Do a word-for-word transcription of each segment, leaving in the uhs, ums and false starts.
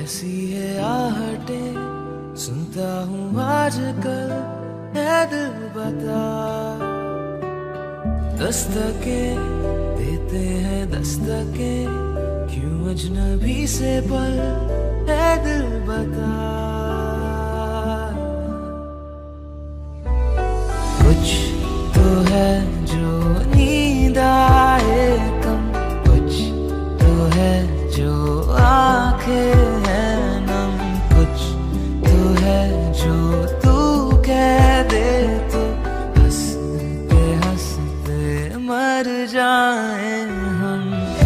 कैसी है आहटें सुनता हूँ आजकल, है दिल बता। दस्तकें देते हैं दस्तकें, क्यों अजनबी से पल, है दिल बता। कुछ तो है जो नींद आए कम, कुछ तो है जो आंखें हैं नम, कुछ तो है जो तू कह दे तो हंसते हंसते मर जाए हम।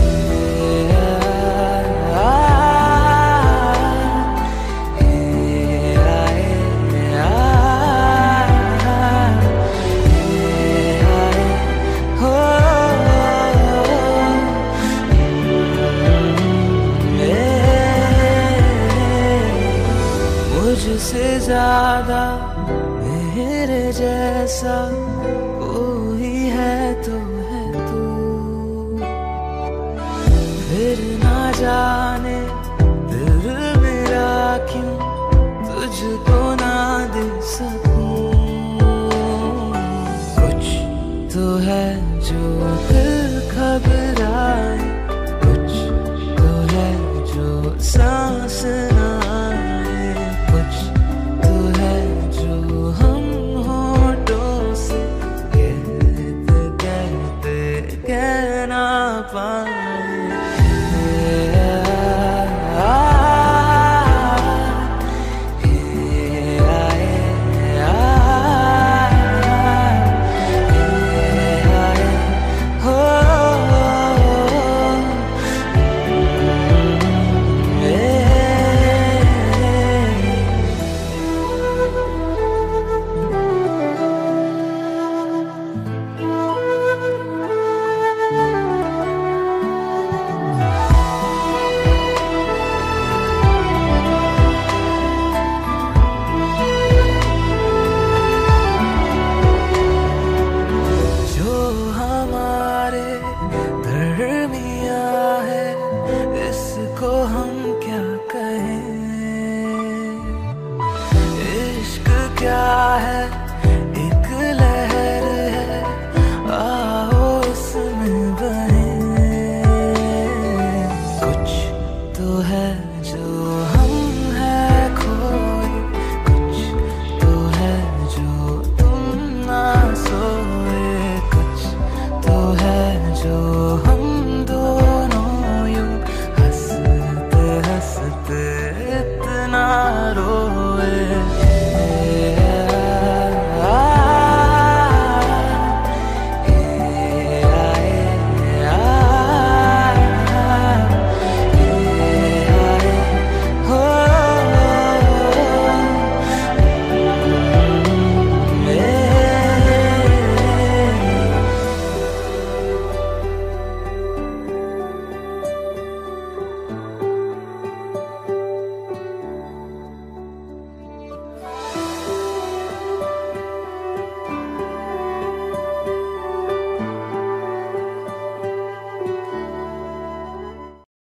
मुझसे ज्यादा मेरे जैसा कोई है तो है तू, फिर ना जाने दिल मेरा क्यों तुझको ना दे सकूं। कुछ तो है जो दिल घबराए, कुछ तो है जो सांस ना, कहना पाए।